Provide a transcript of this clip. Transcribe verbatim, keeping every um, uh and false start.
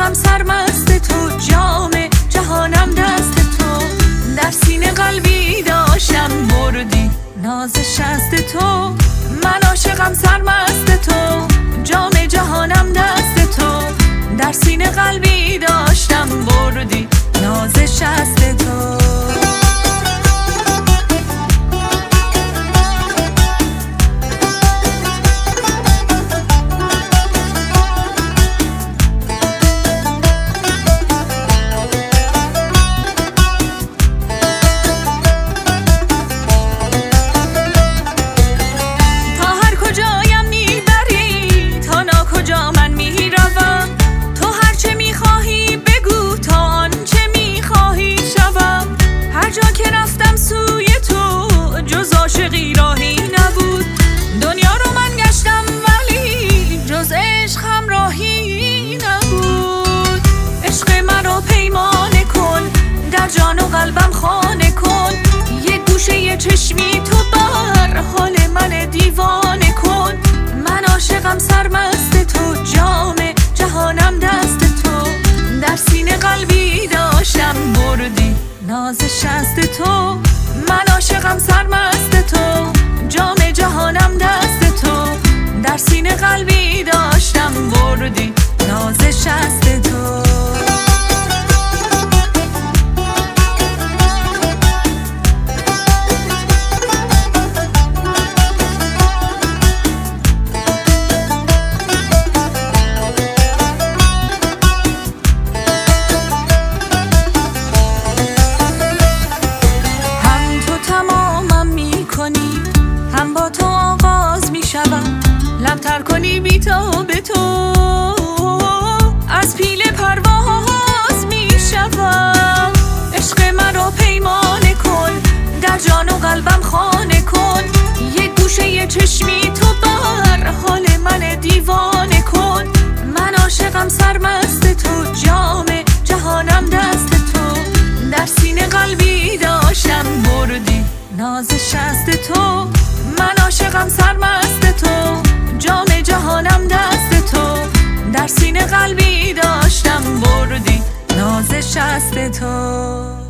عاشقم سرمست تو، جام جهانم دست تو. در سینه قلبی داشتم بردی ناز شست تو. من عاشقم سرمست تو، جام جهانم دست تو. در سینه قلبی داشتم بردی ناز شست تو. عاشقی راهی نبود، دنیا رو من گشتم ولی جز عشق هم راهی نبود. عشق مرا پیمانه کن، در جان و قلبم خانه کن. یه گوشه یه چشمی تو بر حال من دیوانه کن. من عاشقم سرمست تو، جام جهانم دست تو. در سینه قلبی داشتم بردی ناز شست تو. من عاشقم سرمست تو، جام جهانم دست تو. در سینه قلبی داشتم بردی ناز شست تو. هم با تو آغاز می شوم، لبتر کنی بی تو به تو. از پیل پرواز می شوم. عشق مرا پیمانه کن، در جان و قلبم خانه کن. یه گوشه یه چشمی تو بر حال من دیوانه کن. من عاشقم سرمست تو، جام جهانم دست تو. در سینه قلبی داشتم بردی ناز شست تو. من عاشقم سرمست تو، جام جهانم دست تو. در سینه قلبی داشتم بردی ناز شست تو.